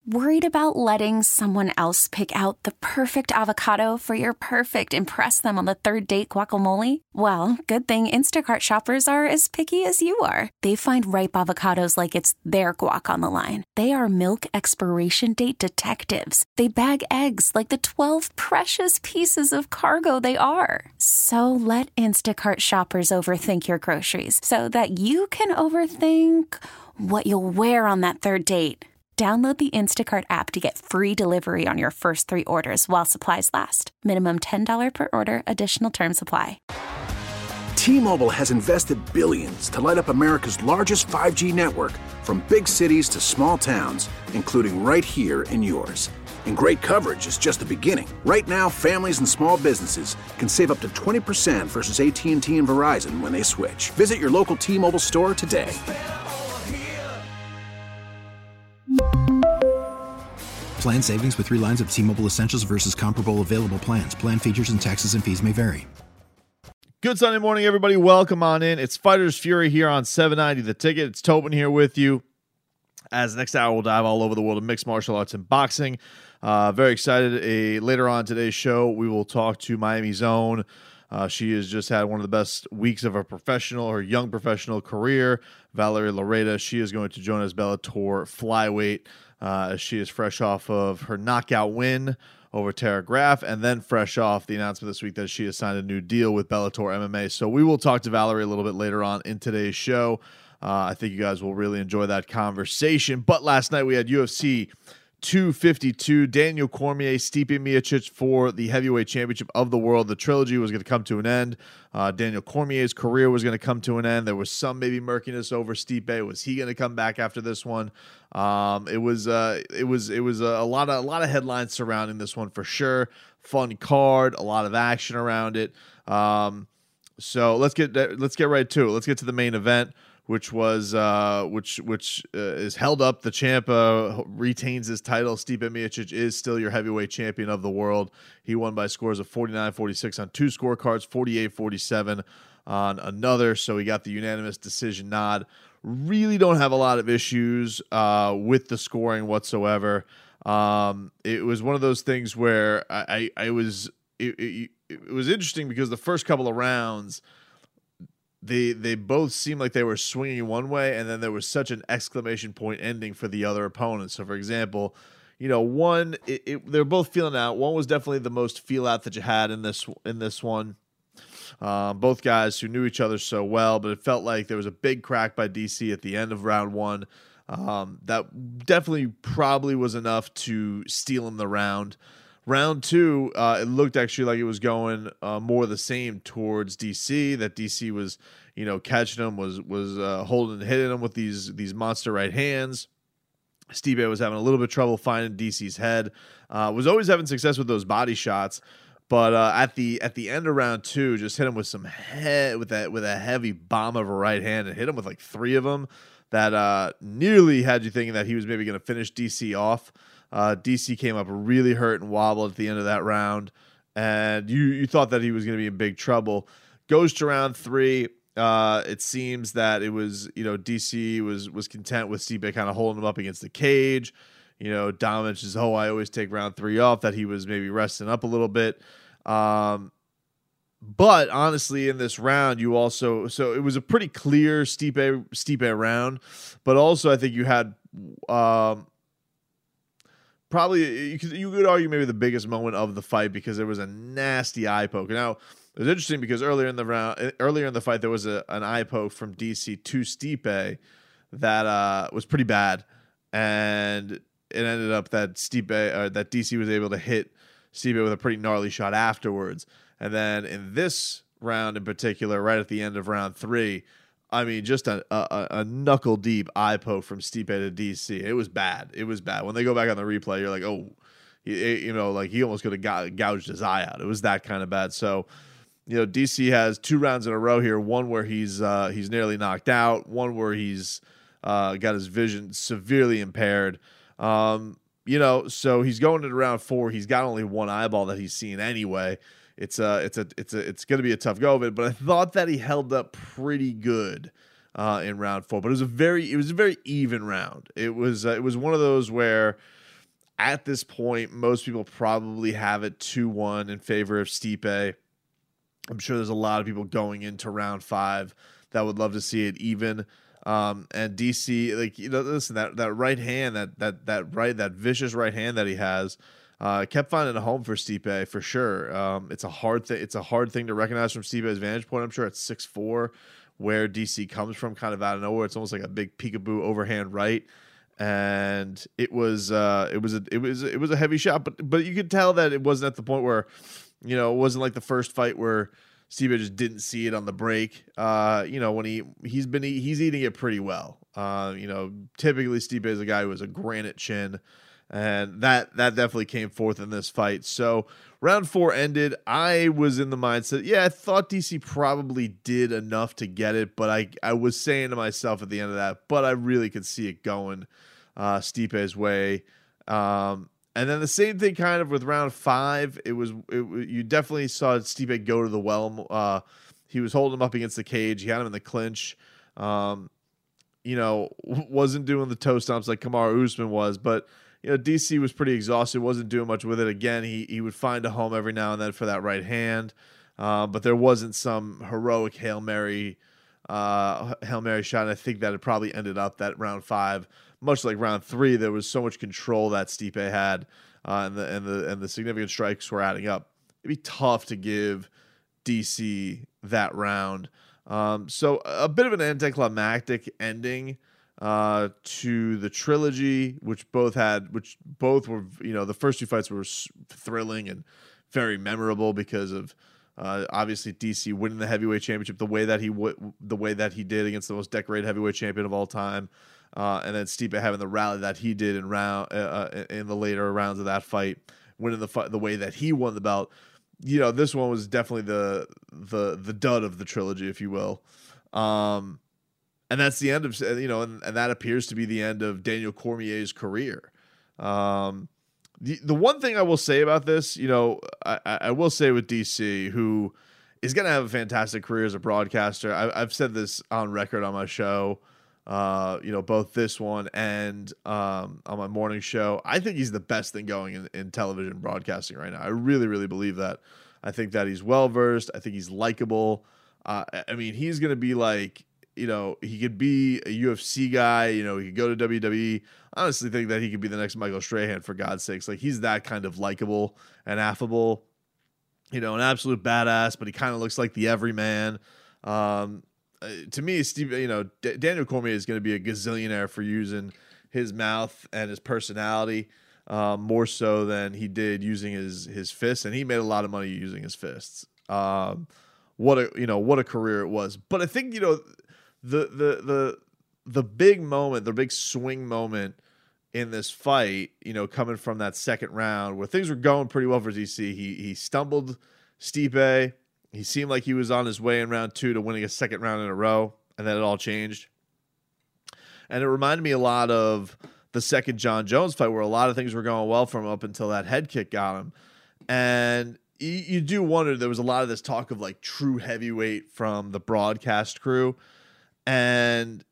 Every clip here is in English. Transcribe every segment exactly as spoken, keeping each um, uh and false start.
Worried about letting someone else pick out the perfect avocado for your perfect impress them on the third date guacamole? Well, good thing Instacart shoppers are as picky as you are. They find ripe avocados like it's their guac on the line. They are milk expiration date detectives. They bag eggs like the twelve precious pieces of cargo they are. So let Instacart shoppers overthink your groceries so that you can overthink what you'll wear on that third date. Download the Instacart app to get free delivery on your first three orders while supplies last. Minimum ten dollars per order. Additional terms apply. T-Mobile has invested billions to light up America's largest five G network, from big cities to small towns, including right here in yours. And great coverage is just the beginning. Right now, families and small businesses can save up to twenty percent versus A T and T and Verizon when they switch. Visit your local T-Mobile store today. Plan savings with three lines of T-Mobile Essentials versus comparable available plans. Plan features and taxes and fees may vary. Good Sunday morning, everybody. Welcome on in. It's Fighters Fury here on seven ninety The Ticket. It's Tobin here with you. As next hour, we'll dive all over the world of mixed martial arts and boxing. Uh, very excited. A, later on today's show, we will talk to Miami's own. Uh, she has just had one of the best weeks of her professional, her young professional career. Valerie Lareda. She is going to join us Bellator flyweight. Uh, she is fresh off of her knockout win over Tara Graf, and then fresh off the announcement this week that she has signed a new deal with Bellator M M A. So we will talk to Valerie a little bit later on in today's show. Uh, I think you guys will really enjoy that conversation. But last night we had U F C two fifty-two, Daniel Cormier, Stipe Miocic for the heavyweight championship of the world. The trilogy was going to come to an end. Uh, Daniel Cormier's career was going to come to an end. There was some maybe murkiness over Stipe. Was he going to come back after this one? Um, it was uh, it was it was a lot of a lot of headlines surrounding this one for sure. Fun card, a lot of action around it. Um, so let's get let's get right to it. Let's get to the main event, which was uh, which which uh, is held up. The champ uh, retains his title. Stipe Miocic is still your heavyweight champion of the world. He won by scores of forty-nine forty-six on two scorecards, forty-eight forty-seven on another. So he got the unanimous decision nod. Really don't have a lot of issues uh, with the scoring whatsoever. Um, it was one of those things where I, I, I was it, it, it was interesting because the first couple of rounds, They they both seemed like they were swinging one way, and then there was such an exclamation point ending for the other opponent. So, for example, you know, one it, it, they're both feeling out. One was definitely the most feel out that you had in this in this one. Uh, both guys who knew each other so well, but it felt like there was a big crack by D C at the end of round one. Um, that definitely probably was enough to steal him the round. Round two, uh, it looked actually like it was going uh, more the same towards D C. That D C was, you know, catching him, was was uh, holding and hitting him with these these monster right hands. Stipe was having a little bit of trouble finding D C's head. Uh, was always having success with those body shots, but uh, at the at the end of round two, just hit him with some head with that with a heavy bomb of a right hand and hit him with like three of them that uh, nearly had you thinking that he was maybe going to finish D C off. Uh, D C came up really hurt and wobbled at the end of that round, and you you thought that he was going to be in big trouble. Goes to round three. Uh, it seems that it was, you know, D C was was content with Stipe kind of holding him up against the cage. You know, Dom mentions, oh, I always take round three off, that he was maybe resting up a little bit. Um, but honestly, in this round, you also, so it was a pretty clear Stipe, Stipe round, but also I think you had, um, probably you could, you could argue maybe the biggest moment of the fight, because there was a nasty eye poke. Now, it was interesting because earlier in the round, earlier in the fight, there was a, an eye poke from D C to Stipe that uh, was pretty bad, and it ended up that Stipe, uh, that D C was able to hit Stipe with a pretty gnarly shot afterwards. And then in this round in particular, right at the end of round three, I mean, just a, a, a knuckle deep eye poke from Stipe to D C. It was bad. It was bad. When they go back on the replay, you're like, oh, you, you know, like he almost could have gouged his eye out. It was that kind of bad. So, you know, D C has two rounds in a row here. One where he's uh, he's nearly knocked out. One where he's uh, got his vision severely impaired. Um, you know, so he's going into round four. He's got only one eyeball that he's seen anyway. It's a, it's a, it's a, it's going to be a tough go of it. But I thought that he held up pretty good uh, in round four. But it was a very, it was a very even round. It was, uh, it was one of those where, at this point, most people probably have it two one in favor of Stipe. I'm sure there's a lot of people going into round five that would love to see it even. Um, and D C, like, you know, listen, that, that right hand, that, that, that right, that vicious right hand that he has, uh, kept finding a home for Stipe for sure. Um, it's a hard thing. It's a hard thing to recognize from Stipe's vantage point. I'm sure at six four, where D C comes from, kind of out of nowhere. It's almost like a big peekaboo overhand right. And it was, uh, it was, a, it was, it was a heavy shot, but, but you could tell that it wasn't at the point where, you know, it wasn't like the first fight where Stipe just didn't see it on the break. Uh, you know, when he, he's been, he's eating it pretty well. Uh, you know, typically Stipe is a guy who has a granite chin, and that, that definitely came forth in this fight. So round four ended. I was in the mindset, yeah, I thought D C probably did enough to get it, but I, I was saying to myself at the end of that, but I really could see it going uh, Stipe's way. Um, and then the same thing kind of with round five. It was, it, you definitely saw Stipe go to the well. Uh, he was holding him up against the cage. He had him in the clinch. Um, you know, wasn't doing the toe stomps like Kamaru Usman was, but you know, D C was pretty exhausted, wasn't doing much with it. Again, he he would find a home every now and then for that right hand, uh, but there wasn't some heroic Hail Mary, uh, Hail Mary shot. And I think that it probably ended up that round five, much like round three, there was so much control that Stipe had, uh, and the and the and the significant strikes were adding up. It'd be tough to give D C that round. Um, so a bit of an anticlimactic ending uh, to the trilogy, which both had, which both were, you know, the first two fights were thrilling and very memorable because of uh, obviously D C winning the heavyweight championship the way that he w- the way that he did against the most decorated heavyweight champion of all time, uh, and then Stipe having the rally that he did in round uh, in the later rounds of that fight, winning the fight the way that he won the belt. You know, this one was definitely the the the dud of the trilogy, if you will. Um, and that's the end of, you know, and, and that appears to be the end of Daniel Cormier's career. Um, the the one thing I will say about this, you know, I, I will say with D C, who is going to have a fantastic career as a broadcaster. I, I've said this on record on my show, uh, you know, both this one and um, on my morning show. I think he's the best thing going in, in television broadcasting right now. I really, really believe that. I think that he's well-versed. I think he's likable. Uh, I mean, he's going to be like, you know, he could be a U F C guy. You know, he could go to W W E. I honestly think that he could be the next Michael Strahan, for God's sakes. Like, he's that kind of likable and affable. You know, an absolute badass, but he kind of looks like the everyman. Um, uh, to me, Steve, you know, D- Daniel Cormier is going to be a gazillionaire for using his mouth and his personality um, more so than he did using his his fists, and he made a lot of money using his fists. Um, what a you know what a career it was. But I think you know the the the the big moment, the big swing moment in this fight, you know, coming from that second round where things were going pretty well for D C. He he stumbled Stipe. He seemed like he was on his way in round two to winning a second round in a row, and then it all changed. And it reminded me a lot of the second John Jones fight where a lot of things were going well for him up until that head kick got him. And you, you do wonder, there was a lot of this talk of like true heavyweight from the broadcast crew. And,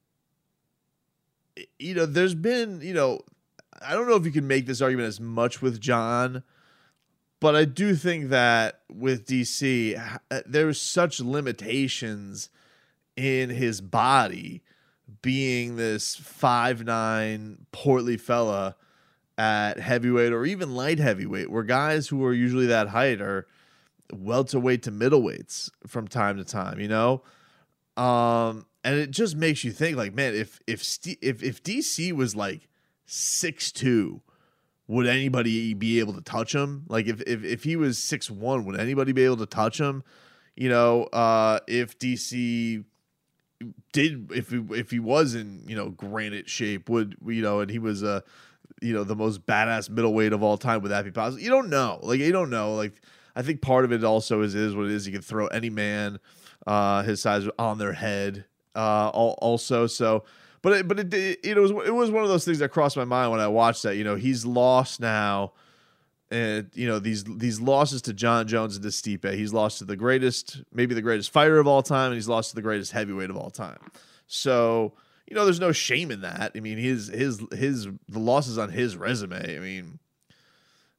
you know, there's been, you know, I don't know if you can make this argument as much with John, but I do think that with D C, there's such limitations in his body, being this five nine portly fella at heavyweight or even light heavyweight, where guys who are usually that height are welterweight to middleweights from time to time, you know? Um, and it just makes you think, like, man, if if St- if if D C was like six two, would anybody be able to touch him? Like, if if if he was six one, would anybody be able to touch him? You know, uh, if D C did, if he, if he was in, you know, granite shape, would, you know, and he was, uh, you know, the most badass middleweight of all time, would that be possible? You don't know. Like, you don't know. Like, I think part of it also is, is what it is. You can throw any man uh, his size on their head uh, also. So, but it, but it, it, it was, it was one of those things that crossed my mind when I watched that. You know, he's lost now. And, you know, these these losses to John Jones and to Stipe, he's lost to the greatest, maybe the greatest fighter of all time, and he's lost to the greatest heavyweight of all time. So, you know, there's no shame in that. I mean, his his his the losses on his resume. I mean,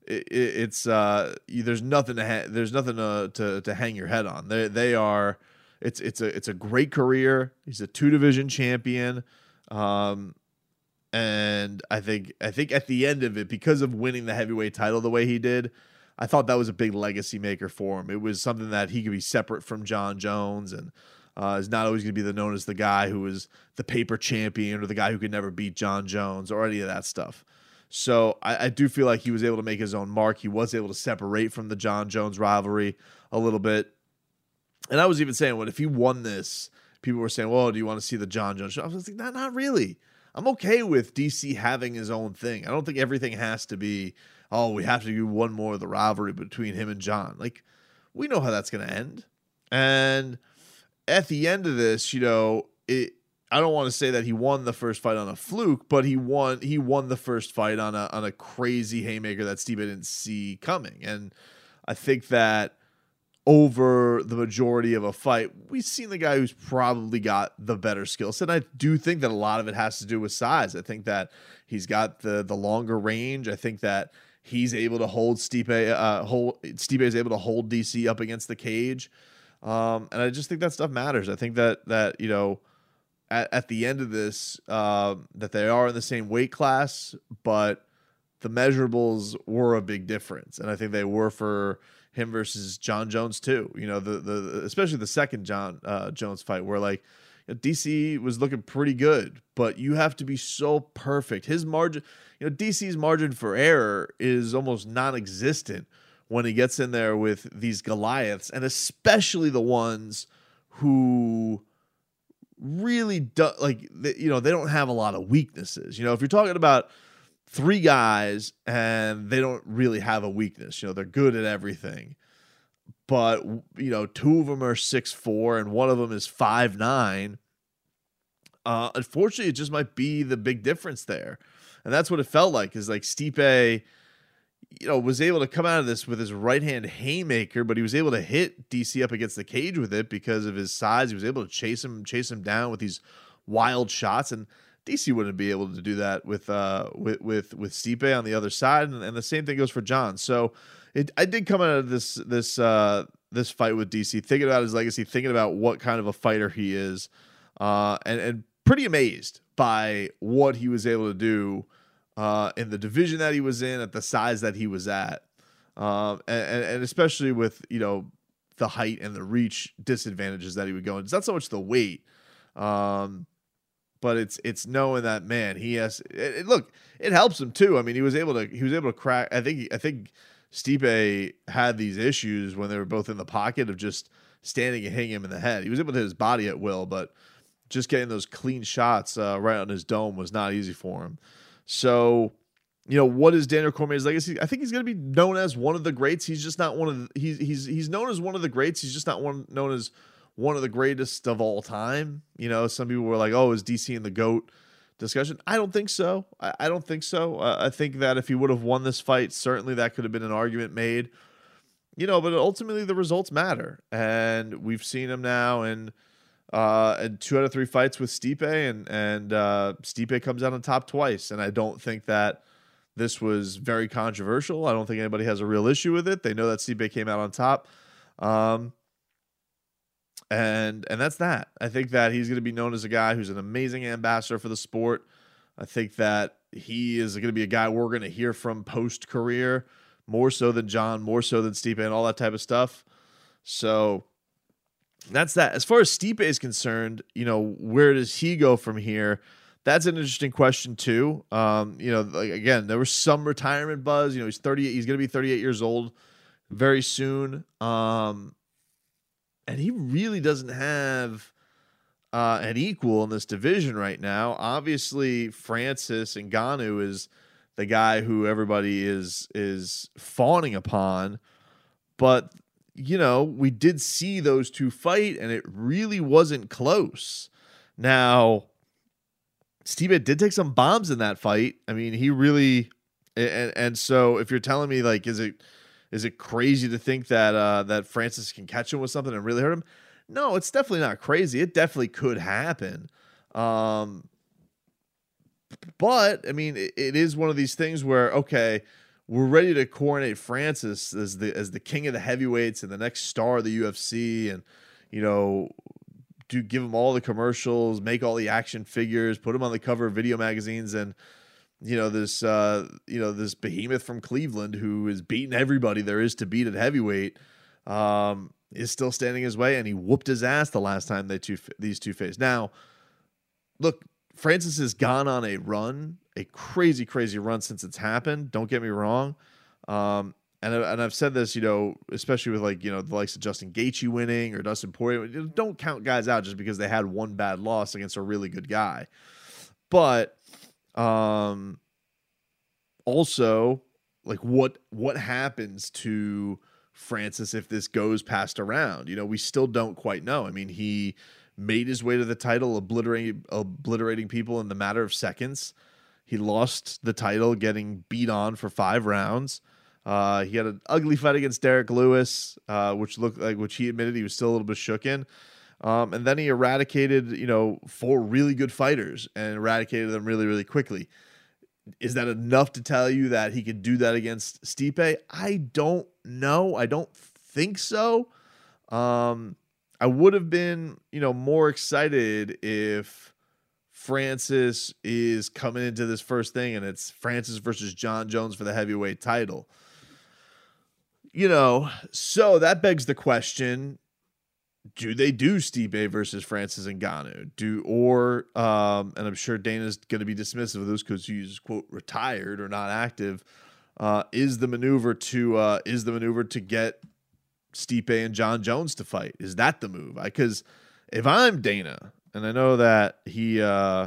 it, it, it's uh, there's nothing to ha- there's nothing to, to to hang your head on. They they are. It's it's a it's a great career. He's a two division champion, um, and I think I think at the end of it, because of winning the heavyweight title the way he did, I thought that was a big legacy maker for him. It was something that he could be separate from John Jones, and uh, is not always going to be the known as the guy who was the paper champion or the guy who could never beat John Jones or any of that stuff. So I, I do feel like he was able to make his own mark. He was able to separate from the John Jones rivalry a little bit. And I was even saying, well, if he won this, people were saying, well, do you want to see the John Jones show? I was like, not, not really. I'm okay with D C having his own thing. I don't think everything has to be, oh, we have to do one more of the rivalry between him and John. Like, we know how that's going to end. And at the end of this, you know, it, I don't want to say that he won the first fight on a fluke, but he won he won the first fight on a on a crazy haymaker that Stipe didn't see coming. And I think that over the majority of a fight, we've seen the guy who's probably got the better skill set. I do think that a lot of it has to do with size. I think that he's got the the longer range. I think that he's able to hold Stipe, uh, hold Stipe is able to hold D C up against the cage, um, and I just think that stuff matters. I think that that you know, at, at the end of this, uh, that they are in the same weight class, but the measurables were a big difference, and I think they were for him versus John Jones too. You know, the the especially the second John uh, Jones fight, where like you know, D C was looking pretty good, but you have to be so perfect. His margin, you know, D C's margin for error is almost non-existent when he gets in there with these Goliaths, and especially the ones who really do, like they, you know they don't have a lot of weaknesses. You know, if you're talking about three guys and they don't really have a weakness, you know, they're good at everything, but you know, two of them are six four and one of them is five nine. Uh, unfortunately, it just might be the big difference there, and that's what it felt like. Is like Stipe, you know, was able to come out of this with his right hand haymaker, but he was able to hit D C up against the cage with it because of his size. He was able to chase him, chase him down with these wild shots, and D C wouldn't be able to do that with uh with with with Stipe on the other side, and, and the same thing goes for John. So it, I did come out of this this uh this fight with D C thinking about his legacy, thinking about what kind of a fighter he is, uh and and pretty amazed by what he was able to do uh in the division that he was in, at the size that he was at, um and and especially with you know the height and the reach disadvantages that he would go in. It's not so much the weight, um. But it's it's knowing that, man, he has it, it, look, it helps him too. I mean, he was able to he was able to crack. I think I think Stipe had these issues when they were both in the pocket of just standing and hitting him in the head. He was able to hit his body at will, but just getting those clean shots uh, right on his dome was not easy for him. So, you know, what is Daniel Cormier's legacy? I think he's going to be known as one of the greats. He's just not one of the, he's he's he's known as one of the greats. He's just not one known as one of the greatest of all time. You know, some people were like, oh, is D C in the GOAT discussion? I don't think so. I, I don't think so. Uh, I think that if he would have won this fight, certainly that could have been an argument made. You know, but ultimately the results matter. And we've seen him now in, uh, in two out of three fights with Stipe, and, and uh, Stipe comes out on top twice. And I don't think that this was very controversial. I don't think anybody has a real issue with it. They know that Stipe came out on top. Um, And and that's that. I think that he's going to be known as a guy who's an amazing ambassador for the sport. I think that he is going to be a guy we're going to hear from post-career, more so than John, more so than Stipe, and all that type of stuff. So that's that. As far as Stipe is concerned, you know, where does he go from here? That's an interesting question too. Um, you know, like, again, there was some retirement buzz. You know, he's thirty-eight. He's going to be thirty-eight years old very soon. Um, And he really doesn't have uh, an equal in this division right now. Obviously, Francis Ngannou is the guy who everybody is is fawning upon. But, you know, we did see those two fight, and it really wasn't close. Now, Stipe did take some bombs in that fight. I mean, he really and, – and so if you're telling me, like, is it – Is it crazy to think that uh, that Francis can catch him with something and really hurt him? No, it's definitely not crazy. It definitely could happen. Um, but, I mean, it, it is one of these things where, okay, we're ready to coronate Francis as the as the king of the heavyweights and the next star of the U F C, and you know, do give him all the commercials, make all the action figures, put him on the cover of video magazines, and you know this uh, you know this behemoth from Cleveland who is beating everybody there is to beat at heavyweight um, is still standing his way, and he whooped his ass the last time they two these two faced. Now, look, Francis has gone on a run. A crazy, crazy run since it's happened. Don't get me wrong. Um, and, and I've said this, you know, especially with like, you know, the likes of Justin Gaethje winning or Dustin Poirier. Don't count guys out just because they had one bad loss against a really good guy. But um, also, like, what what happens to Francis if this goes past a round? You know, we still don't quite know. I mean, he made his way to the title, obliterating obliterating people in the matter of seconds. He lost the title getting beat on for five rounds. Uh, he had an ugly fight against Derek Lewis, uh, which looked like, which he admitted he was still a little bit shooken. Um, and then he eradicated, you know, four really good fighters and eradicated them really, really quickly. Is that enough to tell you that he could do that against Stipe? I don't know. I don't think so. Um, I would have been, you know, more excited if Francis is coming into this first thing and it's Francis versus Jon Jones for the heavyweight title. You know, so that begs the question, do they do Stipe versus Francis Ngannou? Do, or, um, and I'm sure Dana's going to be dismissive of those because he's, quote, retired or not active. Uh, is the maneuver to, uh, is the maneuver to get Stipe and Jon Jones to fight? Is that the move? Because if I'm Dana, and I know that he, uh,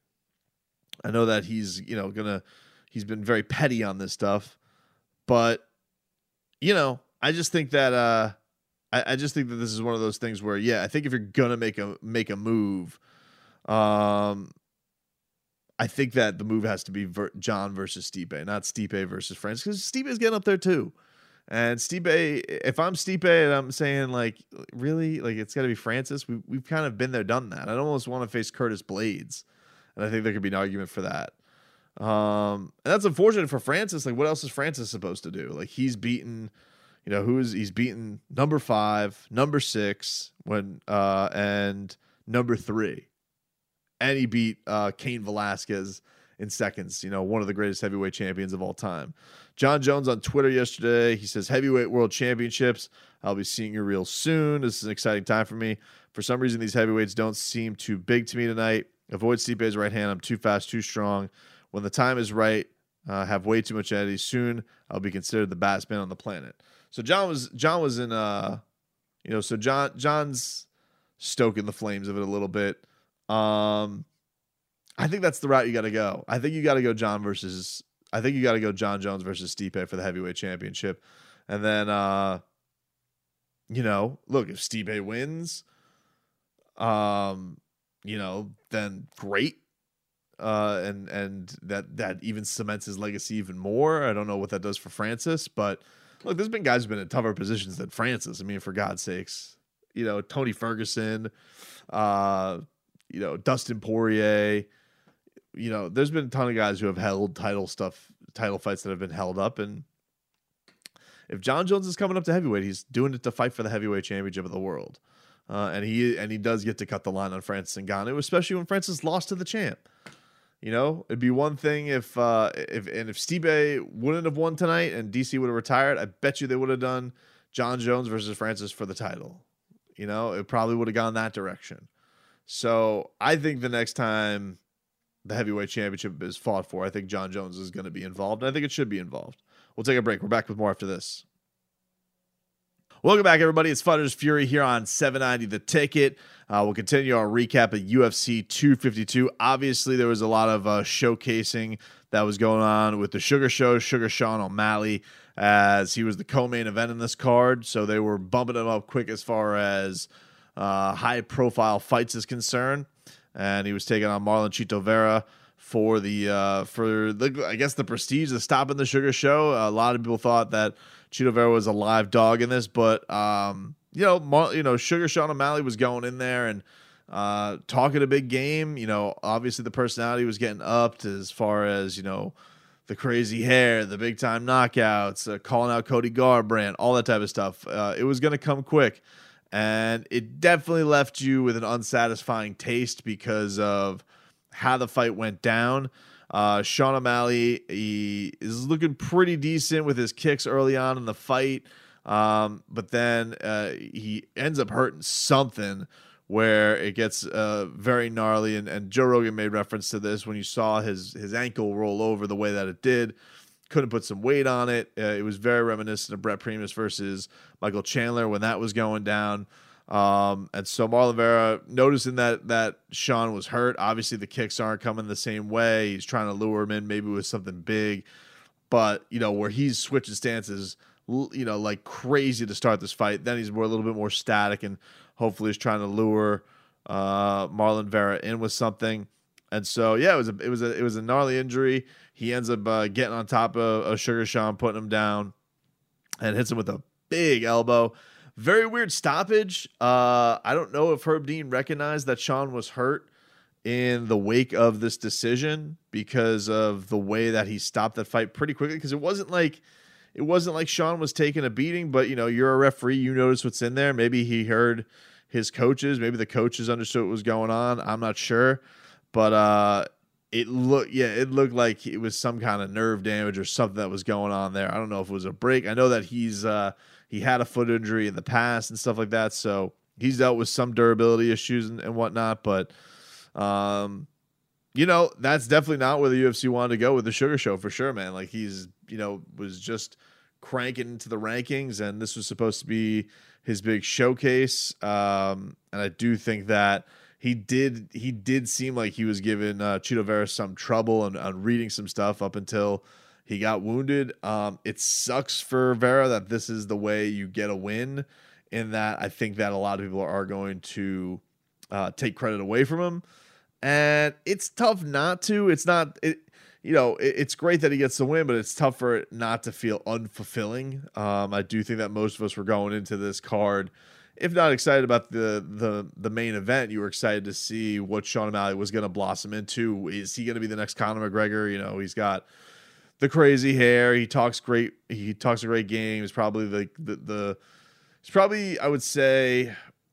I know that he's, you know, gonna, he's been very petty on this stuff, but, you know, I just think that, uh, I, I just think that this is one of those things where, yeah, I think if you're gonna make a make a move, um, I think that the move has to be ver- Jon versus Stipe, not Stipe versus Francis, because Stipe is getting up there too. And Stipe, if I'm Stipe and I'm saying, like, really? Like, it's got to be Francis? We, we've kind of been there, done that. I almost want to face Curtis Blades. And I think there could be an argument for that. Um, and that's unfortunate for Francis. Like, what else is Francis supposed to do? Like, he's beaten, you know, who is, he's beaten number five, number six, when, uh, and number three. And he beat uh, Cain Velasquez in seconds, you know, one of the greatest heavyweight champions of all time. Jon Jones on Twitter yesterday, he says, heavyweight world championships. I'll be seeing you real soon. This is an exciting time for me. For some reason, these heavyweights don't seem too big to me tonight. Avoid Stipe's right hand. I'm too fast, too strong. When the time is right, uh, have way too much energy. Soon, I'll be considered the baddest man on the planet. So John was John was in, uh, you know, so John John's stoking the flames of it a little bit. Um, I think that's the route you got to go. I think you got to go Jon versus. I think you got to go Jon Jones versus Stipe for the heavyweight championship, and then, uh, you know, look, if Stipe wins, um, you know, then great, uh, and and that that even cements his legacy even more. I don't know what that does for Francis, but look, there's been guys who've been in tougher positions than Francis. I mean, for God's sakes, you know, Tony Ferguson, uh, you know, Dustin Poirier. You know, there's been a ton of guys who have held title stuff, title fights that have been held up. And if Jon Jones is coming up to heavyweight, he's doing it to fight for the heavyweight championship of the world. Uh, and he and he does get to cut the line on Francis Ngannou, especially when Francis lost to the champ. You know, it'd be one thing if uh, if and if Stipe wouldn't have won tonight and D C would have retired, I bet you they would have done Jon Jones versus Francis for the title. You know, it probably would have gone that direction. So I think the next time the heavyweight championship is fought for, I think Jon Jones is going to be involved, and I think it should be involved. We'll take a break. We're back with more after this. Welcome back, everybody. It's Fighters Fury here on seven ninety The Ticket. Uh, we'll continue our recap of U F C two fifty-two. Obviously, there was a lot of uh, showcasing that was going on with the Sugar Show, Sugar Sean O'Malley, as he was the co-main event in this card. So they were bumping him up quick as far as uh, high-profile fights is concerned. And he was taking on Marlon Chito Vera for the uh, for the, I guess the prestige of stopping the Sugar Show. A lot of people thought that Chito Vera was a live dog in this, but um, you know, Mar- you know, Sugar Sean O'Malley was going in there and uh, talking a big game. You know, obviously the personality was getting upped as far as, you know, the crazy hair, the big time knockouts, uh, calling out Cody Garbrandt, all that type of stuff. Uh, it was going to come quick, and it definitely left you with an unsatisfying taste because of how the fight went down. Uh, Sean O'Malley, he is looking pretty decent with his kicks early on in the fight, um, but then uh, he ends up hurting something where it gets uh, very gnarly, and, and Joe Rogan made reference to this when you saw his his ankle roll over the way that it did. Couldn't put some weight on it. Uh, it was very reminiscent of Brett Primus versus Michael Chandler when that was going down. Um, and so Marlon Vera, noticing that that Sean was hurt, obviously the kicks aren't coming the same way. He's trying to lure him in maybe with something big. But, you know, where he's switching stances, you know, like crazy to start this fight, then he's more a little bit more static and hopefully he's trying to lure uh, Marlon Vera in with something. And so, yeah, it was a it was a it was a gnarly injury. He ends up uh, getting on top of, of Sugar Sean, putting him down, and hits him with a big elbow. Very weird stoppage. Uh, I don't know if Herb Dean recognized that Sean was hurt in the wake of this decision because of the way that he stopped that fight pretty quickly. Because it wasn't like it wasn't like Sean was taking a beating, but you know, you're a referee, you notice what's in there. Maybe he heard his coaches, maybe the coaches understood what was going on. I'm not sure, but uh, it looked yeah, it looked like it was some kind of nerve damage or something that was going on there. I don't know if it was a break. I know that he's uh, he had a foot injury in the past and stuff like that, so he's dealt with some durability issues and, and whatnot. But um, you know, that's definitely not where the U F C wanted to go with the Sugar Show for sure, man. Like he's you know was just cranking into the rankings, and this was supposed to be his big showcase. Um, and I do think that he did he did seem like he was giving uh, Chito Vera some trouble and on reading some stuff up until he got wounded. Um, it sucks for Vera that this is the way you get a win, in that I think that a lot of people are going to uh, take credit away from him. And it's tough not to. It's not, it, you know, it, it's great that he gets the win, but it's tough for it not to feel unfulfilling. Um, I do think that most of us were going into this card, if not excited about the the the main event, you were excited to see what Sean O'Malley was going to blossom into. Is he going to be the next Conor McGregor? You know, he's got the crazy hair. He talks great. He talks a great game. He's probably the the, the he's probably, I would say,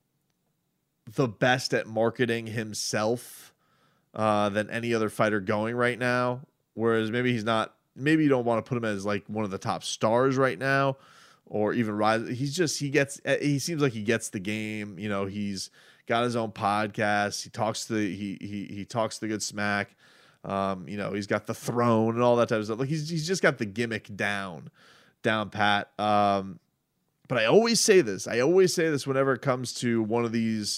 the best at marketing himself uh, than any other fighter going right now. Whereas maybe he's not. Maybe you don't want to put him as like one of the top stars right now, or even rise. He's just, he gets, he seems like he gets the game. You know, he's got his own podcast. He talks the, he, he, he talks the good smack. Um, you know, he's got the throne and all that type of stuff. Like he's, he's just got the gimmick down, down pat. Um, but I always say this, I always say this whenever it comes to one of these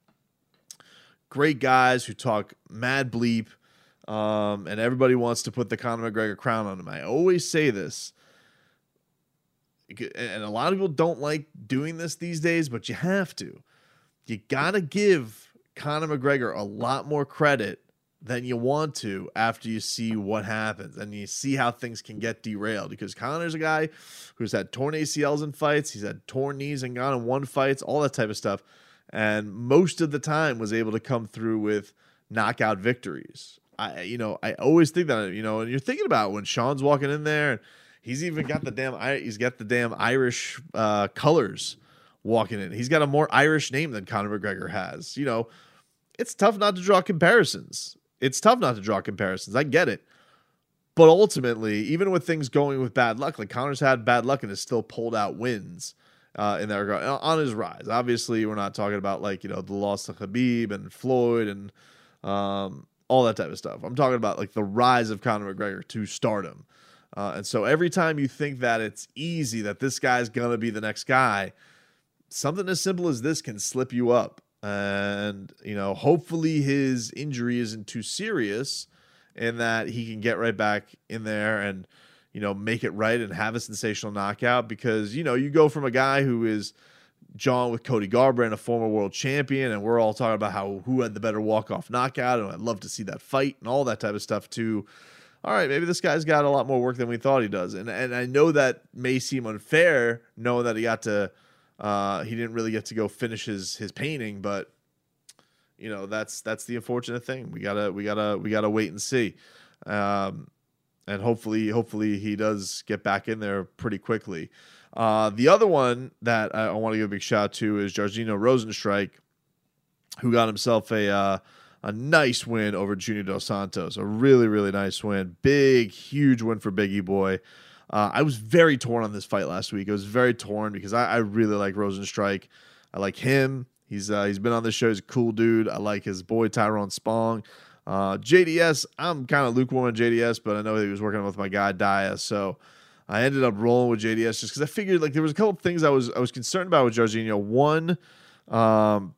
great guys who talk mad bleep. Um, and everybody wants to put the Conor McGregor crown on him. I always say this, and a lot of people don't like doing this these days, but you have to. You got to give Conor McGregor a lot more credit than you want to after you see what happens and you see how things can get derailed, because Conor's a guy who's had torn A C Ls in fights. He's had torn knees and gone and won fights, all that type of stuff. And most of the time was able to come through with knockout victories. I, you know, I always think that, you know, and you're thinking about when Sean's walking in there and he's even got the damn he's got the damn Irish uh, colors walking in. He's got a more Irish name than Conor McGregor has. You know, it's tough not to draw comparisons. It's tough not to draw comparisons. I get it. But ultimately, even with things going with bad luck, like Conor's had bad luck and has still pulled out wins uh, in that regard on his rise. Obviously, we're not talking about like, you know, the loss to Khabib and Floyd and um, all that type of stuff. I'm talking about like the rise of Conor McGregor to stardom. Uh, and so every time you think that it's easy, that this guy's going to be the next guy, something as simple as this can slip you up. And, you know, hopefully his injury isn't too serious and that he can get right back in there and, you know, make it right and have a sensational knockout. Because, you know, you go from a guy who is John with Cody Garbrandt, a former world champion, and we're all talking about how who had the better walk-off knockout, and I'd love to see that fight and all that type of stuff, to, all right, maybe this guy's got a lot more work than we thought he does. And and I know that may seem unfair, knowing that he got to, uh, he didn't really get to go finish his his painting, but you know, that's that's the unfortunate thing. We gotta we gotta we gotta wait and see. Um, and hopefully, hopefully he does get back in there pretty quickly. Uh, the other one that I, I want to give a big shout out to is Jairzinho Rozenstruik, who got himself a uh, a nice win over Junior Dos Santos. A really, really nice win. Big, huge win for Biggie Boy. Uh, I was very torn on this fight last week. I was very torn because I, I really like Rozenstruik. I like him. He's uh, he's been on this show. He's a cool dude. I like his boy Tyrone Spong. Uh, J D S, I'm kind of lukewarm on J D S, but I know he was working with my guy Dia, so I ended up rolling with J D S just because I figured like there was a couple things I was I was concerned about with Jairzinho. One, um,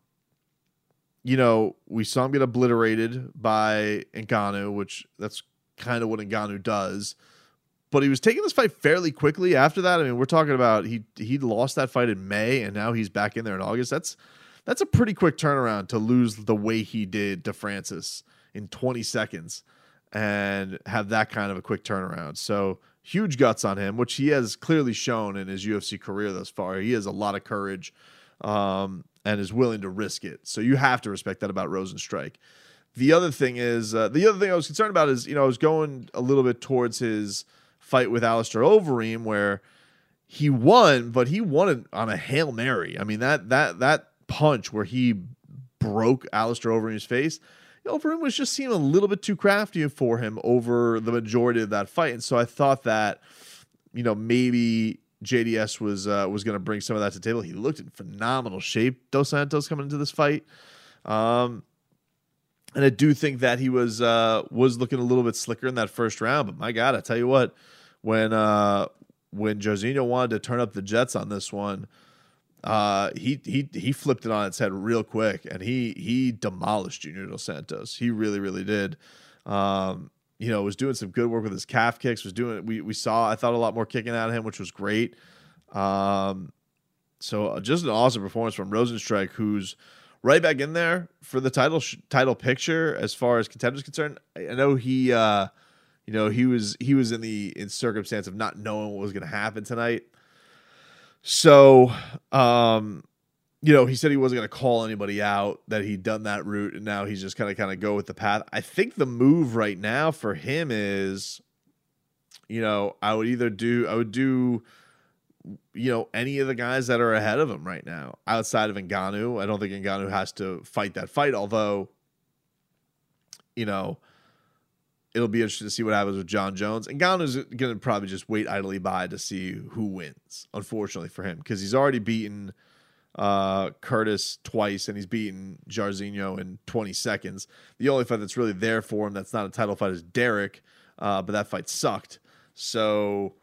you know, we saw him get obliterated by Ngannou, which that's kind of what Ngannou does. But he was taking this fight fairly quickly after that. I mean, we're talking about he he lost that fight in May, and now he's back in there in August. That's that's a pretty quick turnaround to lose the way he did to Francis in twenty seconds and have that kind of a quick turnaround. So huge guts on him, which he has clearly shown in his U F C career thus far. He has a lot of courage um, and is willing to risk it. So you have to respect that about Rozenstruik. The other thing is, uh, the other thing I was concerned about is, you know, I was going a little bit towards his fight with Alistair Overeem where he won, but he won it on a Hail Mary. I mean, that that that punch where he broke Alistair Overeem's face, Overeem was just seeming a little bit too crafty for him over the majority of that fight. And so I thought that, you know, maybe J D S was uh, was going to bring some of that to the table. He looked in phenomenal shape, Dos Santos, coming into this fight. Um, and I do think that he was uh, was looking a little bit slicker in that first round. But my God, I tell you what, when uh, when Jairzinho wanted to turn up the Jets on this one, Uh, he he he flipped it on its head real quick, and he he demolished Junior Dos Santos. He really really did. Um, you know, was doing some good work with his calf kicks. Was doing we we saw I thought a lot more kicking out of him, which was great. Um, so just an awesome performance from Rozenstruik, who's right back in there for the title sh- title picture as far as contenders concerned. I know he uh, you know he was he was in the in circumstance of not knowing what was going to happen tonight. So, um, you know, he said he wasn't going to call anybody out, that he'd done that route, and now he's just kind of kind of go with the path. I think the move right now for him is, you know, I would either do, I would do, you know, any of the guys that are ahead of him right now outside of Ngannou. I don't think Ngannou has to fight that fight, although, you know, it'll be interesting to see what happens with John Jones. And Ngannou's going to probably just wait idly by to see who wins, unfortunately for him, because he's already beaten uh, Curtis twice, and he's beaten Jairzinho in twenty seconds. The only fight that's really there for him that's not a title fight is Derek, uh, but that fight sucked. So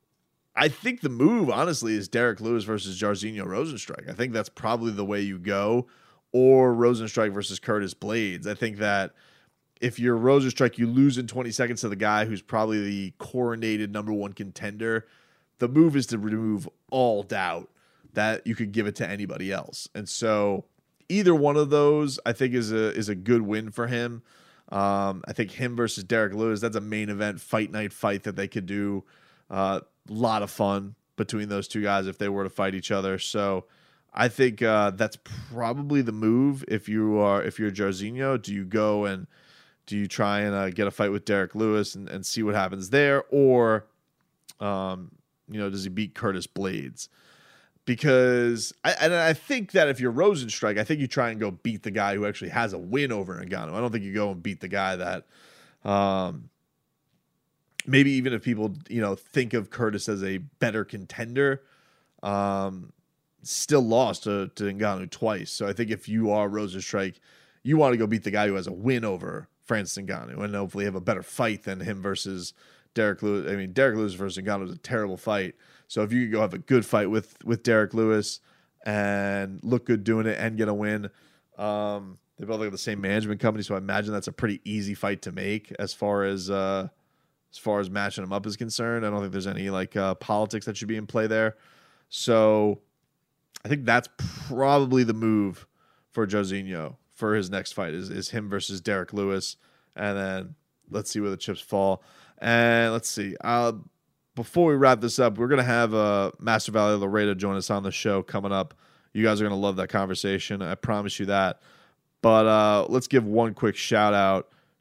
I think the move, honestly, is Derek Lewis versus Jairzinho Rozenstruik. I think that's probably the way you go, or Rozenstruik versus Curtis Blades. I think that if you're Rozenstruik, you lose in twenty seconds to the guy who's probably the coronated number one contender. The move is to remove all doubt that you could give it to anybody else. And so either one of those, I think, is a is a good win for him. Um, I think him versus Derek Lewis, that's a main event fight night fight that they could do. A uh, lot of fun between those two guys if they were to fight each other. So I think uh, that's probably the move. If you are if you're Jairzinho, do you go and do you try and uh, get a fight with Derek Lewis and, and see what happens there? Or, um, you know, does he beat Curtis Blades? Because I, and I think that if you're Rozenstruik, I think you try and go beat the guy who actually has a win over Ngannou. I don't think you go and beat the guy that um, maybe even if people, you know, think of Curtis as a better contender, um, still lost to, to Ngannou twice. So I think if you are Rozenstruik, you want to go beat the guy who has a win over Francis Ngannou and hopefully have a better fight than him versus Derek Lewis. I mean, Derek Lewis versus Ngannou is a terrible fight. So if you could go have a good fight with with Derek Lewis and look good doing it and get a win, um, they both have the same management company, so I imagine that's a pretty easy fight to make as far as uh, as far as matching them up is concerned. I don't think there's any like uh, politics that should be in play there. So I think that's probably the move for Jairzinho for his next fight is, is him versus Derek Lewis. And then let's see where the chips fall. And let's see. Uh, before we wrap this up, we're going to have uh, Master Valley Laredo join us on the show coming up. You guys are going to love that conversation. I promise you that. But uh, let's give one quick shout out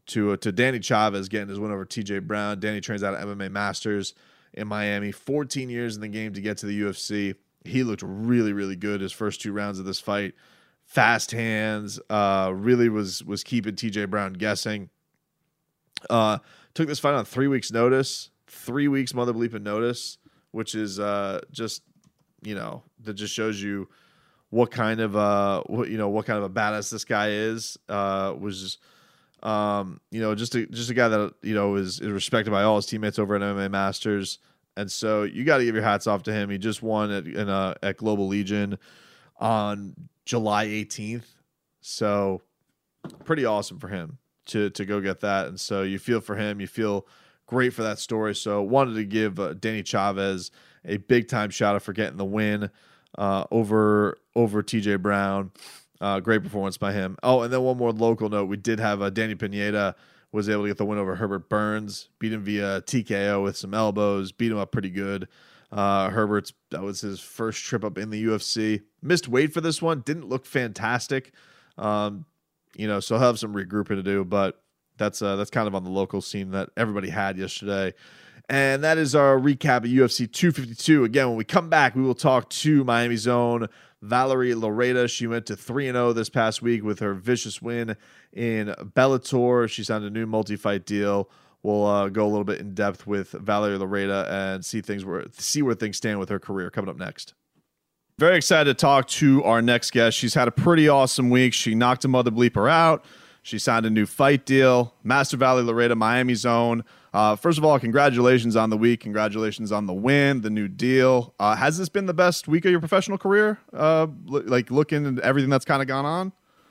to uh, to Danny Chavez getting his win over T J Brown. Danny trains out of M M A Masters in Miami. fourteen years in the game to get to the U F C. He looked really, really good his first two rounds of this fight. Fast hands, uh, really was was keeping T J Brown guessing. Uh, took this fight on three weeks' notice, three weeks mother bleeping notice, which is uh, just, you know, that just shows you what kind of uh, what, you know, what kind of a badass this guy is. Uh, was, um, you know, just a just a guy that, you know, is, is respected by all his teammates over at M M A Masters, and so you got to give your hats off to him. He just won at in a, at Global Legion on July eighteenth, so pretty awesome for him to to go get that. And so you feel for him, you feel great for that story. So wanted to give uh, Danny Chavez a big time shout out for getting the win uh, over over T J Brown. Uh, great performance by him. Oh, and then one more local note: we did have uh, Danny Pineda was able to get the win over Herbert Burns, beat him via T K O with some elbows, beat him up pretty good. Uh, Herbert's that was his first trip up in the U F C. Missed weight for this one, didn't look fantastic. Um, you know, so he'll have some regrouping to do, but that's uh, that's kind of on the local scene that everybody had yesterday. And that is our recap of U F C two fifty-two. Again, when we come back, we will talk to Miami's own Valerie Loureda. She went to three and oh this past week with her vicious win in Bellator. She signed a new multi-fight deal. We'll uh, go a little bit in depth with Valerie Loureda and see things where see where things stand with her career coming up next. Very excited to talk to our next guest. She's had a pretty awesome week. She knocked a mother bleeper out. She signed a new fight deal. Master Valerie Loureda, Miami's own. Uh, first of all, congratulations on the week. Congratulations on the win, the new deal. Uh, has this been the best week of your professional career? Uh, l- like looking at everything that's kind of gone on?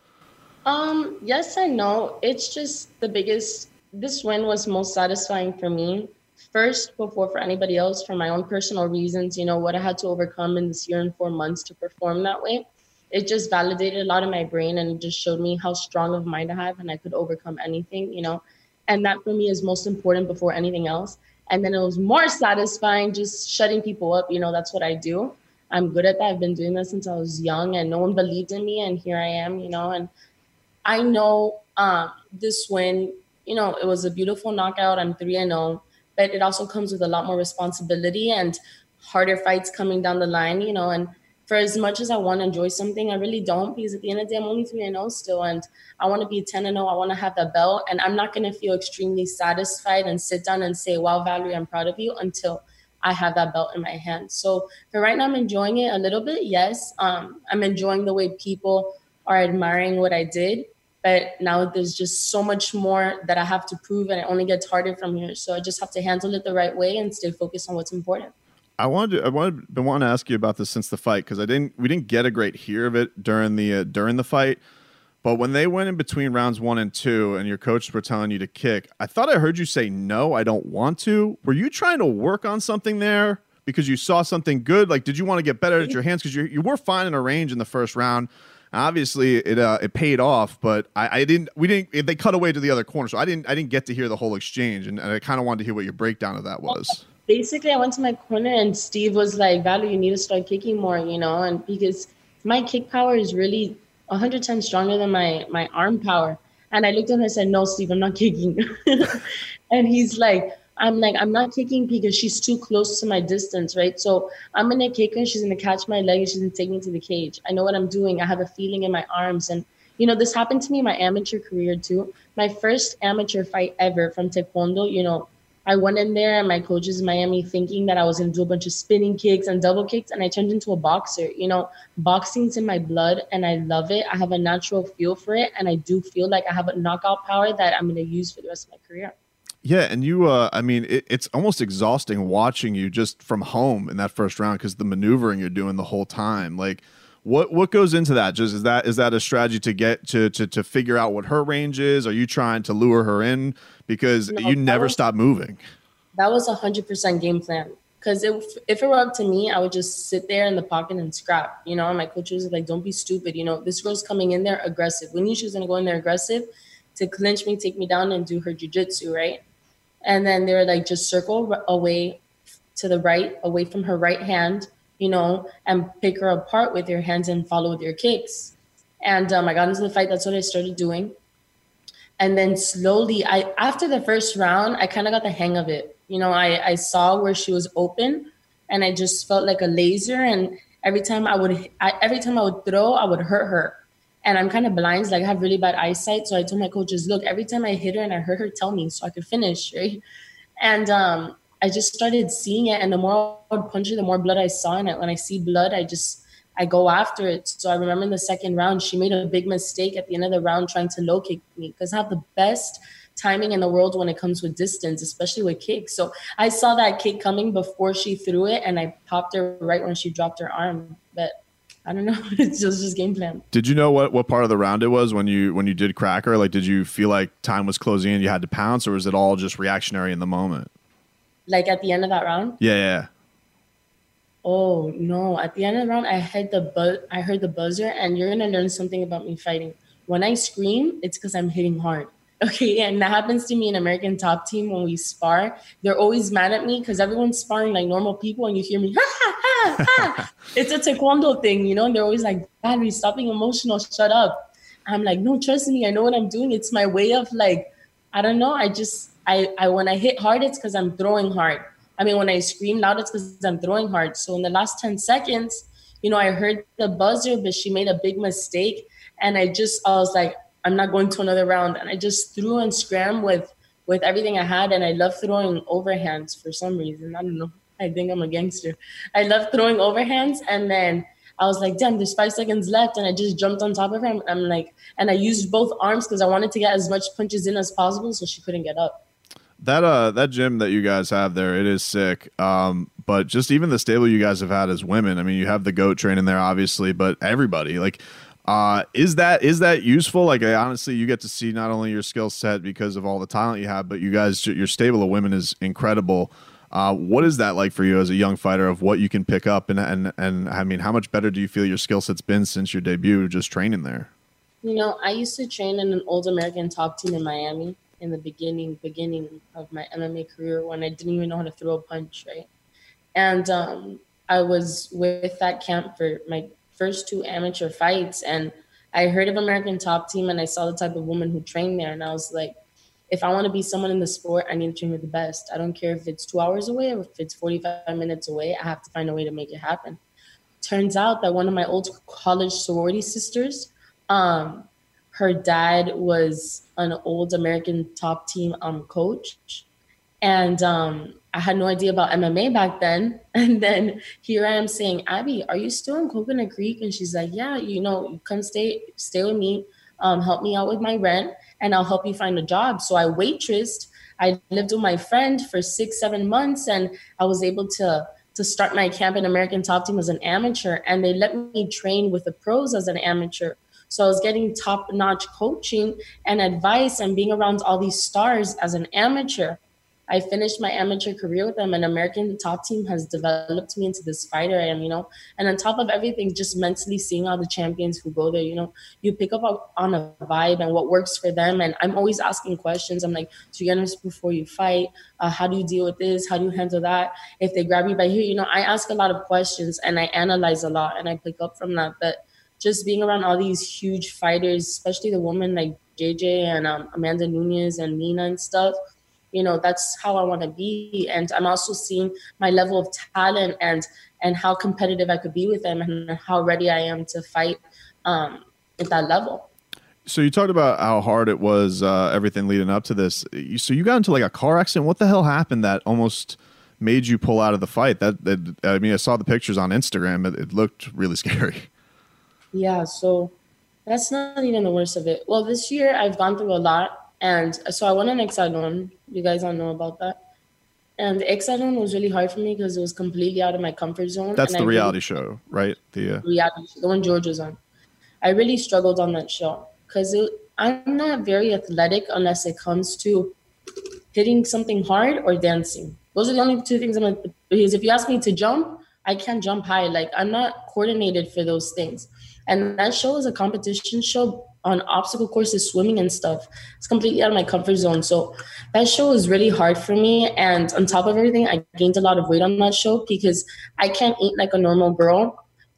Um, yes and no. It's just the biggest. This win was most satisfying for me. First, before for anybody else, for my own personal reasons, you know, what I had to overcome in this year and four months to perform that way. It just validated a lot of my brain, and it just showed me how strong of mind I have and I could overcome anything, you know. And that for me is most important before anything else. And then it was more satisfying just shutting people up. You know, that's what I do. I'm good at that. I've been doing that since I was young, and no one believed in me. And here I am, you know, and I know um, this win, you know, it was a beautiful knockout. I'm three and oh, but it also comes with a lot more responsibility and harder fights coming down the line, you know, and for as much as I want to enjoy something, I really don't, because at the end of the day, I'm only three and oh still, and I want to be ten and oh. I want to have that belt, and I'm not going to feel extremely satisfied and sit down and say, wow, Valerie, I'm proud of you, until I have that belt in my hand. So for right now, I'm enjoying it a little bit, yes. Um, I'm enjoying the way people are admiring what I did, but now there's just so much more that I have to prove, and it only gets harder from here. So I just have to handle it the right way and stay focused on what's important. I wanted to, I wanted been wanting to ask you about this since the fight, because I didn't we didn't get a great hear of it during the uh, during the fight, but when they went in between rounds one and two and your coaches were telling you to kick, I thought I heard you say no, I don't want to. Were you trying to work on something there because you saw something good? Like, did you want to get better at your hands, because you you were fine in a range in the first round? Obviously, it uh, it paid off, but I, I didn't. We didn't. They cut away to the other corner, so I didn't. I didn't get to hear the whole exchange, and, and I kind of wanted to hear what your breakdown of that was. Basically, I went to my corner and Steve was like, Valerie, you need to start kicking more, you know, and because my kick power is really a hundred times stronger than my, my arm power. And I looked at him and I said, no, Steve, I'm not kicking. And he's like, I'm like, I'm not kicking because she's too close to my distance, right? So I'm going to kick her. She's going to catch my leg and she's going to take me to the cage. I know what I'm doing. I have a feeling in my arms. And, you know, this happened to me in my amateur career too. My first amateur fight ever from Taekwondo, you know, I went in there and my coaches in Miami thinking that I was going to do a bunch of spinning kicks and double kicks, and I turned into a boxer. You know, boxing's in my blood and I love it. I have a natural feel for it, and I do feel like I have a knockout power that I'm going to use for the rest of my career. Yeah, and you, uh, I mean, it, it's almost exhausting watching you just from home in that first round, because the maneuvering you're doing the whole time. Like, what what goes into that? Just is that is that a strategy to get to to to figure out what her range is? Are you trying to lure her in, because No, you never was, stop moving? That was a hundred percent game plan. Because if if it were up to me, I would just sit there in the pocket and scrap. You know, and my coach was like, "Don't be stupid. You know, this girl's coming in there aggressive. We knew she was gonna go in there aggressive to clinch me, take me down, and do her jujitsu, right?" And then they were like, "Just circle away to the right, away from her right hand, you know, and pick her apart with your hands and follow with your kicks." And um, I got into the fight. That's what I started doing. And then slowly, I after the first round, I kind of got the hang of it. You know, I, I saw where she was open, and I just felt like a laser. And every time I would, I, every time I would throw, I would hurt her. And I'm kind of blind, like I have really bad eyesight. So I told my coaches, look, every time I hit her and I hurt her, tell me so I could finish, right? And um, I just started seeing it. And the more I would punch her, the more blood I saw. And when I see blood, I just, I go after it. So I remember in the second round, she made a big mistake at the end of the round trying to low kick me because I have the best timing in the world when it comes with distance, especially with kicks. So I saw that kick coming before she threw it, and I popped her right when she dropped her arm. But I don't know. It's just, just game plan. Did you know what, what part of the round it was when you when you did crack her? Like, did you feel like time was closing in, you had to pounce, or was it all just reactionary in the moment? Like at the end of that round? Yeah, yeah. Oh no! At the end of the round, I heard the buzz. I heard the buzzer, and you're gonna learn something about me fighting. When I scream, it's because I'm hitting hard. Okay, and that happens to me in American Top Team when we spar. They're always mad at me because everyone's sparring like normal people, and you hear me, ha ha ha ha. It's a taekwondo thing, you know. And they're always like, "Valerie, stop being emotional. Shut up." I'm like, "No, trust me. I know what I'm doing. It's my way of like, I don't know. I just, I, I when I hit hard, it's because I'm throwing hard." I mean, when I scream loud, it's because I'm throwing hard. So in the last ten seconds, you know, I heard the buzzer, but she made a big mistake. And I just, I was like, I'm not going to another round. And I just threw and scrammed with, with everything I had. And I love throwing overhands for some reason. I don't know. I think I'm a gangster. I love throwing overhands. And then I was like, damn, there's five seconds left. And I just jumped on top of her. I'm like, and I used both arms because I wanted to get as much punches in as possible so she couldn't get up. That uh that gym that you guys have there, it is sick. Um, but just even the stable you guys have had as women, I mean, you have the GOAT training there, obviously, but everybody, like, uh, is that is that useful? Like, I, honestly, you get to see not only your skill set because of all the talent you have, but you guys, your stable of women is incredible. Uh, what is that like for you as a young fighter of what you can pick up? And and and I mean, how much better do you feel your skill set's been since your debut, just training there? You know, I used to train in an old American Top Team in Miami. In the beginning, beginning of my M M A career when I didn't even know how to throw a punch, right? And um, I was with that camp for my first two amateur fights, and I heard of American Top Team, and I saw the type of woman who trained there, and I was like, if I want to be someone in the sport, I need to train with the best. I don't care if it's two hours away or if it's forty-five minutes away. I have to find a way to make it happen. Turns out that one of my old college sorority sisters, um, her dad was an old American Top Team um, coach. And um, I had no idea about M M A back then. And then here I am saying, Abby, are you still in Coconut Creek? And she's like, yeah, you know, come stay, stay with me, um, help me out with my rent, and I'll help you find a job. So I waitressed. I lived with my friend for six, seven months, and I was able to to start my camp in American Top Team as an amateur. And they let me train with the pros as an amateur. So I was getting top-notch coaching and advice and being around all these stars as an amateur. I finished my amateur career with them, and American Top Team has developed me into this fighter I am, you know. And on top of everything, just mentally seeing all the champions who go there, you know, you pick up on a vibe and what works for them. And I'm always asking questions. I'm like, do you get nervous before you fight? Uh, how do you deal with this? How do you handle that? If they grab you by here, you know, I ask a lot of questions and I analyze a lot and I pick up from that. But just being around all these huge fighters, especially the women like J J and um, Amanda Nunes and Nina and stuff, you know, that's how I want to be. And I'm also seeing my level of talent and and how competitive I could be with them and how ready I am to fight um, at that level. So you talked about how hard it was, uh, everything leading up to this. So you got into like a car accident. What the hell happened that almost made you pull out of the fight? That, that I mean, I saw the pictures on Instagram. It, it looked really scary. Yeah, so that's not even the worst of it. Well, this year I've gone through a lot. And so I went on Exadon. You guys all know about that. And the Exadon was really hard for me because it was completely out of my comfort zone. That's and the I reality really, show, right? The uh... reality show, the one George was on. I really struggled on that show because I'm not very athletic unless it comes to hitting something hard or dancing. Those are the only two things I'm like, because if you ask me to jump, I can't jump high. Like, I'm not coordinated for those things. And that show is a competition show on obstacle courses, swimming and stuff. It's completely out of my comfort zone. So that show was really hard for me. And on top of everything, I gained a lot of weight on that show because I can't eat like a normal girl.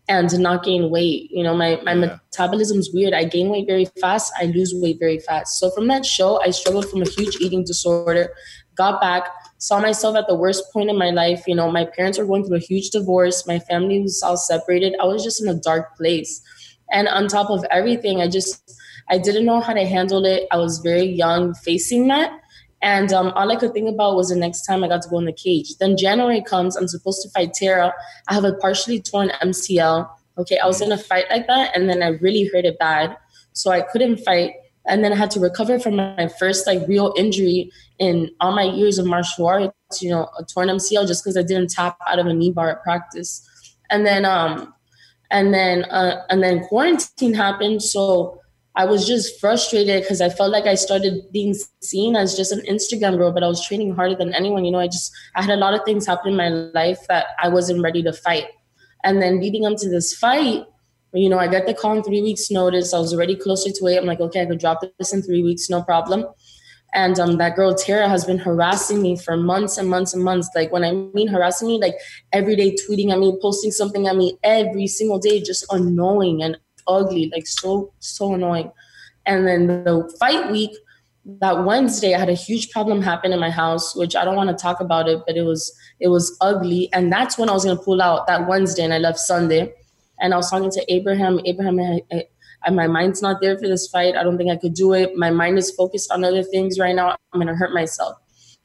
and not gain weight. You know, my, my yeah. metabolism's weird. I gain weight very fast. I lose weight very fast. So from that show, I struggled from a huge eating disorder, got back, saw myself at the worst point in my life. You know, my parents were going through a huge divorce. My family was all separated. I was just in a dark place. And on top of everything, I just, I didn't know how to handle it. I was very young facing that. And um, all I could think about was the next time I got to go in the cage. Then January comes, I'm supposed to fight Tara. I have a partially torn M C L. Okay, I was in a fight like that, and then I really hurt it bad. So I couldn't fight. And then I had to recover from my first like real injury in all my years of martial arts, you know, a torn M C L just because I didn't tap out of a knee bar at practice. And then, um, and then, uh, and then quarantine happened. So I was just frustrated because I felt like I started being seen as just an Instagram girl, but I was training harder than anyone. You know, I just, I had a lot of things happen in my life that I wasn't ready to fight. And then leading up to this fight, you know, I got the call in three weeks notice. I was already closer to it. I'm like, okay, I could drop this in three weeks, no problem. And um, that girl, Tara, has been harassing me for months and months and months. Like when I mean harassing me, like every day tweeting at me, posting something at me every single day, just annoying and ugly, like so, so annoying. And then the fight week, that Wednesday, I had a huge problem happen in my house, which I don't want to talk about it, but it was, it was ugly. And that's when I was going to pull out that Wednesday, and I left Sunday. And I was talking to Abraham. Abraham, I, I, my mind's not there for this fight. I don't think I could do it. My mind is focused on other things right now. I'm going to hurt myself.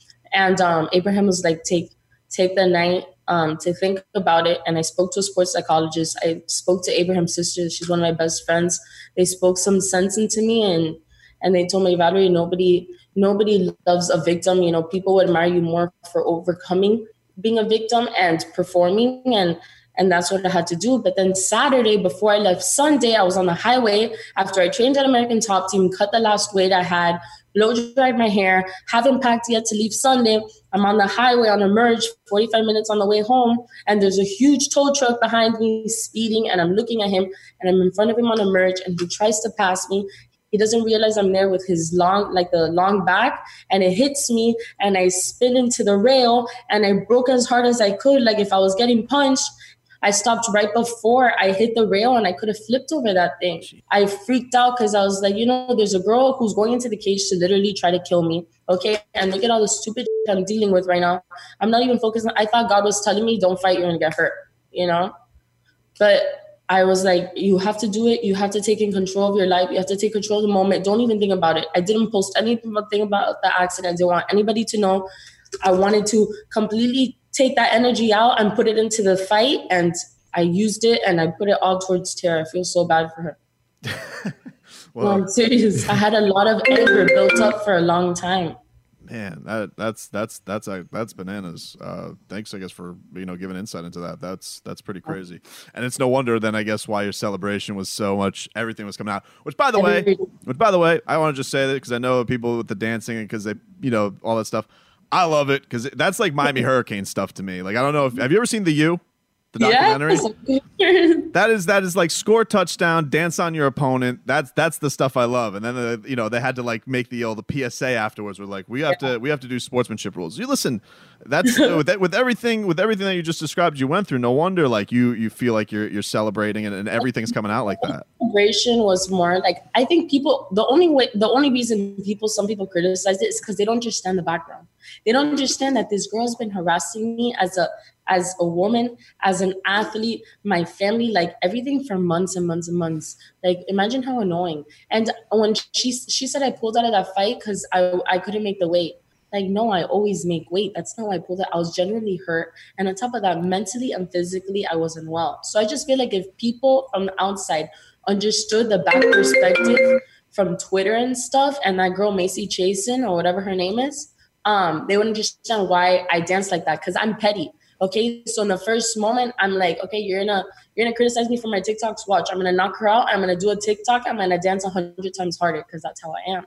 And um, Abraham was like, take, take the night um, to think about it. And I spoke to a sports psychologist. I spoke to Abraham's sister. She's one of my best friends. They spoke some sense into me, and and they told me, Valerie, nobody nobody loves a victim. You know, people would admire you more for overcoming being a victim and performing, and and that's what I had to do. But then Saturday, before I left Sunday, I was on the highway after I trained at American Top Team, cut the last weight I had, blow dried my hair, haven't packed yet to leave Sunday. I'm on the highway on a merge, forty-five minutes on the way home, and there's a huge tow truck behind me speeding, and I'm looking at him, and I'm in front of him on a merge, and he tries to pass me. He doesn't realize I'm there with his long, like the long back, and it hits me, and I spin into the rail, and I broke as hard as I could. Like if I was getting punched, I stopped right before I hit the rail, and I could have flipped over that thing. I freaked out because I was like, you know, there's a girl who's going into the cage to literally try to kill me, okay? And look at all the stupid shit I'm dealing with right now. I'm not even focused on, I thought God was telling me, don't fight, you're going to get hurt, you know? But I was like, you have to do it. You have to take in control of your life. You have to take control of the moment. Don't even think about it. I didn't post anything about the accident. I didn't want anybody to know. I wanted to completely take that energy out and put it into the fight. And I used it, and I put it all towards Tara. I feel so bad for her. Well, no, I'm serious. I had a lot of anger built up for a long time. Man, that that's that's that's uh, that's bananas. Uh, thanks, I guess, for you know giving insight into that. That's that's pretty crazy, and it's no wonder then I guess why your celebration was so much. Everything was coming out. Which by the way, which by the way, I want to just say that because I know people with the dancing and because they you know all that stuff. I love it because that's like Miami Hurricane stuff to me. Like I don't know if have you ever seen The U? The documentary? Yes. that is that is like score touchdown, dance on your opponent. That's that's the stuff I love. And then uh, you know they had to like make the uh, the P S A afterwards. We're like we have yeah. to we have to do sportsmanship rules. You listen, that's uh, with that, with everything with everything that you just described, you went through. No wonder like you you feel like you're you're celebrating and, and everything's coming out like that. Celebration was more like I think people the only way the only reason people some people criticize it is because they don't understand the background. They don't understand that this girl's been harassing me as a as a woman, as an athlete, my family, like everything for months and months and months. Like imagine how annoying. And when she she said I pulled out of that fight because I I couldn't make the weight. Like no, I always make weight. That's not why I pulled out. I was genuinely hurt, and on top of that, mentally and physically, I wasn't well. So I just feel like if people from the outside understood the back perspective from Twitter and stuff, and that girl Macy Chasen or whatever her name is. Um, they wouldn't understand why I dance like that because I'm petty. Okay, so in the first moment, I'm like, okay, you're gonna you're gonna criticize me for my TikToks. Watch, I'm gonna knock her out. I'm gonna do a TikTok. I'm gonna dance a hundred times harder because that's how I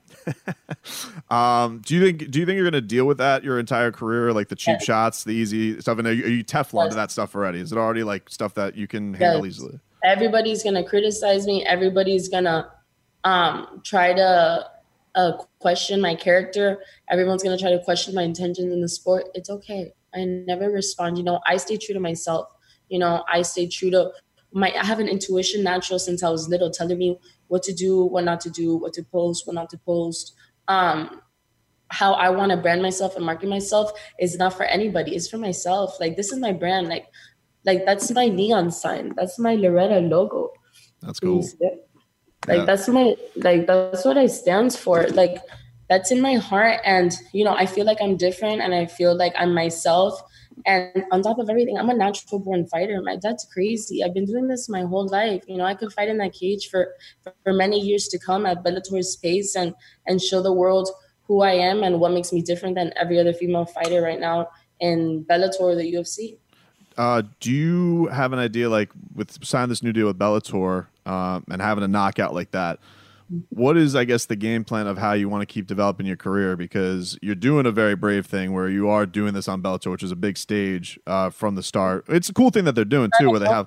am. um, do you think do you think you're gonna deal with that your entire career, like the cheap yes. shots, the easy stuff? And are you, are you Teflon yes. to that stuff already? Is it already like stuff that you can handle yes. easily? Everybody's gonna criticize me. Everybody's gonna um try to. Uh, question my character. Everyone's going to try to question my intentions in the sport. It's okay. I never respond. You know, I stay true to myself. You know, I stay true to my I have an intuition natural since I was little, telling me what to do, what not to do, what to post, what not to post. Um, how I want to brand myself and market myself is not for anybody. It's for myself. Like, this is my brand. Like, like that's my neon sign. That's my Loretta logo. That's cool. Like, yeah. that's my, like, that's what I stand for. Like, that's in my heart. And, you know, I feel like I'm different and I feel like I'm myself. And on top of everything, I'm a natural born fighter. My dad's crazy. I've been doing this my whole life. You know, I could fight in that cage for, for many years to come at Bellator's pace and, and show the world who I am and what makes me different than every other female fighter right now in Bellator or the U F C. Uh, do you have an idea, like, with signing this new deal with Bellator um, and having a knockout like that, what is, I guess, the game plan of how you want to keep developing your career? Because you're doing a very brave thing where you are doing this on Bellator, which is a big stage uh, from the start. It's a cool thing that they're doing too, where they have.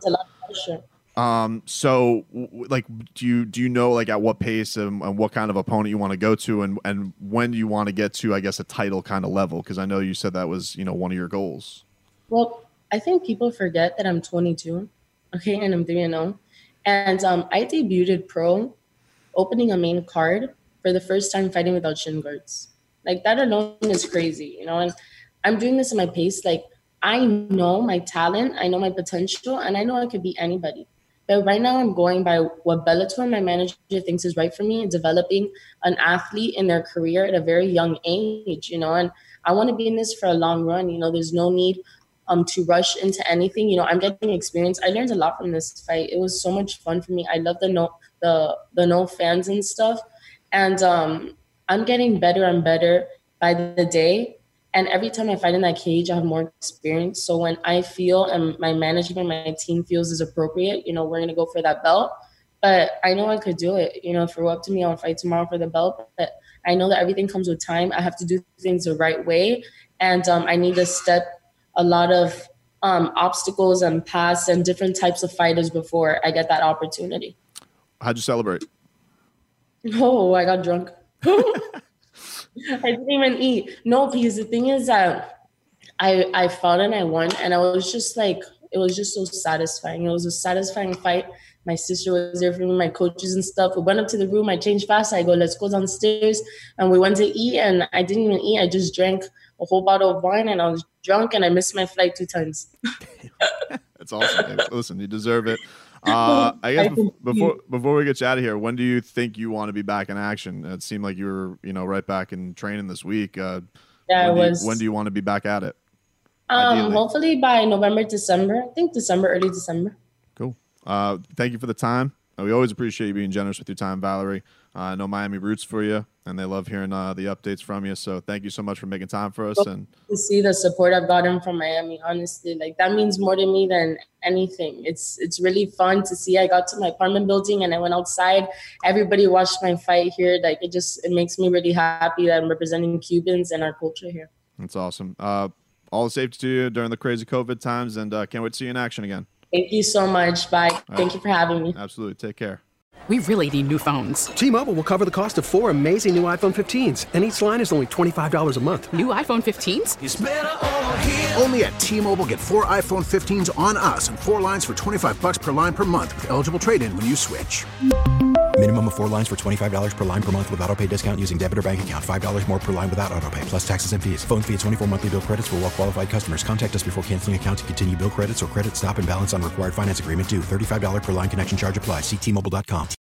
Um, so like, do you, do you know, like, at what pace and, and what kind of opponent you want to go to, and, and when you want to get to, I guess, a title kind of level? Cause I know you said that was, you know, one of your goals. Well, I think people forget that I'm twenty-two. Okay. And I'm three and oh. And, um, I debuted pro opening a main card for the first time fighting without shin guards. Like, that alone is crazy, you know, and I'm doing this at my pace. Like, I know my talent, I know my potential, and I know I could beat anybody. But right now I'm going by what Bellator and my manager thinks is right for me, developing an athlete in their career at a very young age, you know, and I want to be in this for a long run. You know, there's no need um, to rush into anything. You know, I'm getting experience. I learned a lot from this fight. It was so much fun for me. I love the no, the, the no fans and stuff. And um, I'm getting better and better by the day. And every time I fight in that cage, I have more experience. So when I feel and my management, my team feels is appropriate, you know, we're going to go for that belt. But I know I could do it. You know, if it were up to me, I'll fight tomorrow for the belt. But I know that everything comes with time. I have to do things the right way. And um, I need to step a lot of um, obstacles and paths and different types of fighters before I get that opportunity. How'd you celebrate? Oh, I got drunk. I didn't even eat. No, because the thing is that I I fought and I won, and I was just like, it was just so satisfying. It was a satisfying fight. My sister was there for me, my coaches and stuff. We went up to the room. I changed fast. I go, let's go downstairs. And we went to eat, and I didn't even eat. I just drank a whole bottle of wine, and I was drunk, and I missed my flight two times. That's awesome. Listen, you deserve it. Uh, I guess before before we get you out of here, when do you think you want to be back in action? It seemed like you were, you know, right back in training this week. Uh, yeah, when I do was. You, when do you want to be back at it? Um, Ideally. Hopefully by November, December. I think December, early December. Cool. Uh, thank you for the time. Uh, we always appreciate you being generous with your time, Valerie. Uh, I know Miami roots for you, and they love hearing uh, the updates from you. So thank you so much for making time for us. And to see the support I've gotten from Miami, honestly, like that means more to me than anything. It's it's really fun to see. I got to my apartment building and I went outside. Everybody watched my fight here. Like it just it makes me really happy that I'm representing Cubans and our culture here. That's awesome. Uh, all the safety to you during the crazy COVID times, and uh, can't wait to see you in action again. Thank you so much. Bye. All Thank right. you for having me. Absolutely. Take care. We really need new phones. T-Mobile will cover the cost of four amazing new iPhone fifteens, and each line is only twenty-five dollars a month. New iPhone fifteens? It's better over here. Only at T-Mobile, get four iPhone fifteens on us and four lines for twenty-five dollars per line per month with eligible trade-in when you switch. Minimum of four lines for twenty-five dollars per line per month with autopay discount using debit or bank account. five dollars more per line without autopay, plus taxes and fees. Phone fee at twenty-four monthly bill credits for well-qualified customers. Contact us before canceling account to continue bill credits or credit stop and balance on required finance agreement due. thirty-five dollars per line connection charge applies. See T Mobile dot com.